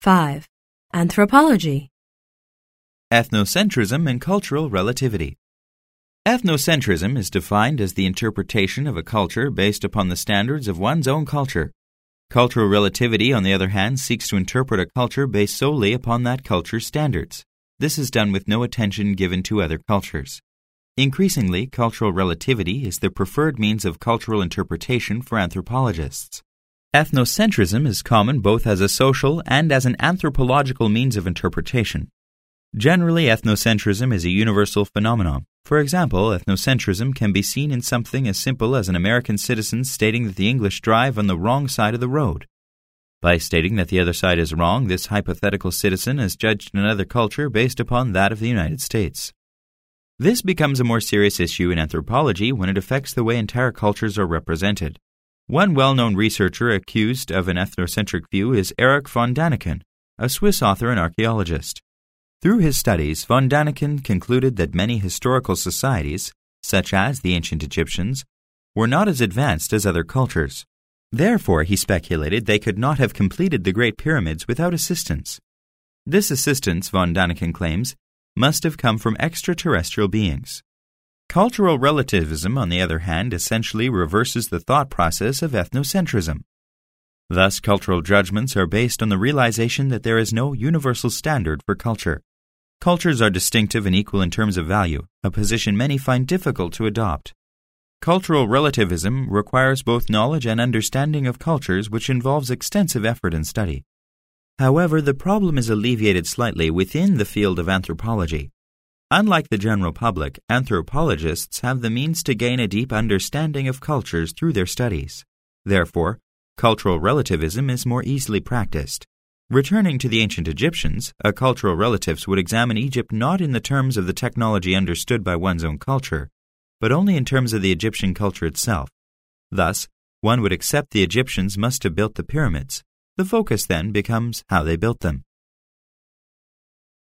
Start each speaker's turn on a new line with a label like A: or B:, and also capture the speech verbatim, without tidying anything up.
A: five. Anthropology.
B: Ethnocentrism and cultural relativity. Ethnocentrism is defined as the interpretation of a culture based upon the standards of one's own culture. Cultural relativity, on the other hand, seeks to interpret a culture based solely upon that culture's standards. This is done with no attention given to other cultures. Increasingly, cultural relativity is the preferred means of cultural interpretation for anthropologists. Ethnocentrism is common both as a social and as an anthropological means of interpretation. Generally, ethnocentrism is a universal phenomenon. For example, ethnocentrism can be seen in something as simple as an American citizen stating that the English drive on the wrong side of the road. By stating that the other side is wrong, this hypothetical citizen has judged another culture based upon that of the United States. This becomes a more serious issue in anthropology when it affects the way entire cultures are represented. One well-known researcher accused of an ethnocentric view is Erich von Daniken, a Swiss author and archaeologist. Through his studies, von Daniken concluded that many historical societies, such as the ancient Egyptians, were not as advanced as other cultures. Therefore, he speculated they could not have completed the Great Pyramids without assistance. This assistance, von Daniken claims, must have come from extraterrestrial beings. Cultural relativism, on the other hand, essentially reverses the thought process of ethnocentrism. Thus, cultural judgments are based on the realization that there is no universal standard for culture. Cultures are distinctive and equal in terms of value, a position many find difficult to adopt. Cultural relativism requires both knowledge and understanding of cultures, which involves extensive effort and study. However, the problem is alleviated slightly within the field of anthropology. Unlike the general public, anthropologists have the means to gain a deep understanding of cultures through their studies. Therefore, cultural relativism is more easily practiced. Returning to the ancient Egyptians, a cultural relativist would examine Egypt not in the terms of the technology understood by one's own culture, but only in terms of the Egyptian culture itself. Thus, one would accept the Egyptians must have built the pyramids. The focus then becomes how they built them.